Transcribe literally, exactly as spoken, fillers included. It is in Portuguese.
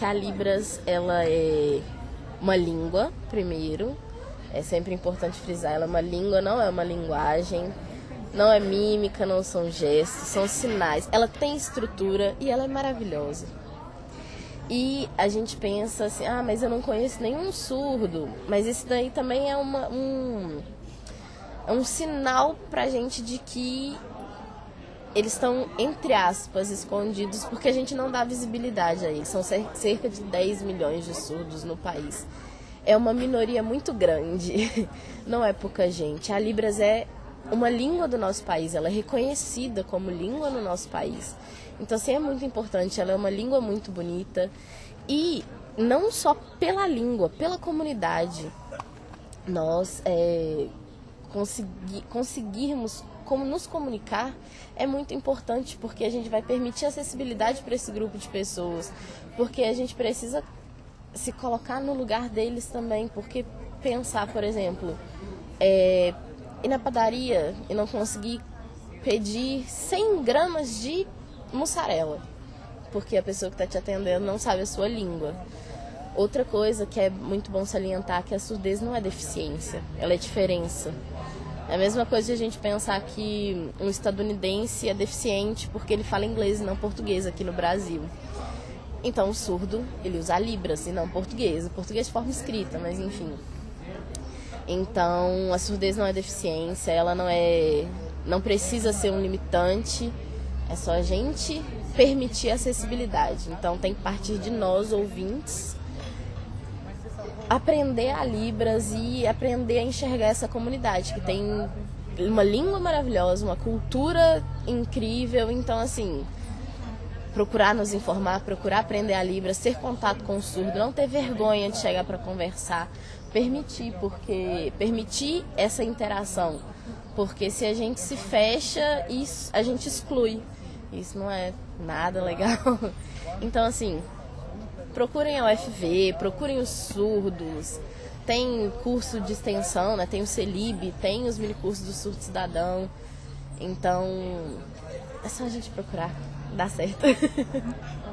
A Libras, ela é uma língua, primeiro, é sempre importante frisar, ela é uma língua, não é uma linguagem, não é mímica, não são gestos, são sinais. Ela tem estrutura e ela é maravilhosa. E a gente pensa assim, ah, mas eu não conheço nenhum surdo, mas isso daí também é uma, um, é um sinal pra gente de que eles estão, entre aspas, escondidos, porque a gente não dá visibilidade a eles. São cerca de dez milhões de surdos no país. É uma minoria muito grande, não é pouca gente. A Libras é uma língua do nosso país, ela é reconhecida como língua no nosso país. Então, assim, é muito importante, ela é uma língua muito bonita. E não só pela língua, pela comunidade, nós é, consegui, conseguirmos como nos comunicar é muito importante, porque a gente vai permitir acessibilidade para esse grupo de pessoas, porque a gente precisa se colocar no lugar deles também, porque pensar, por exemplo, é, ir na padaria e não conseguir pedir cem gramas de mussarela, porque a pessoa que está te atendendo não sabe a sua língua. Outra coisa que é muito bom salientar é que a surdez não é deficiência, ela é diferença. É a mesma coisa de a gente pensar que um estadunidense é deficiente porque ele fala inglês e não português aqui no Brasil. Então o surdo, ele usa a Libras e não português. O português de forma escrita, mas enfim. Então a surdez não é deficiência, ela não é, não precisa ser um limitante, é só a gente permitir a acessibilidade. Então tem que partir de nós, ouvintes, aprender a Libras e aprender a enxergar essa comunidade, que tem uma língua maravilhosa, uma cultura incrível. Então, assim, procurar nos informar, procurar aprender a Libras, ter contato com o surdo, não ter vergonha de chegar para conversar, permitir, porque permitir essa interação, porque se a gente se fecha, isso, a gente exclui. Isso não é nada legal. Então, assim, procurem a U F V, procurem os surdos, tem curso de extensão, né? Tem o CELIB, tem os minicursos do surdo cidadão. Então, é só a gente procurar, dá certo.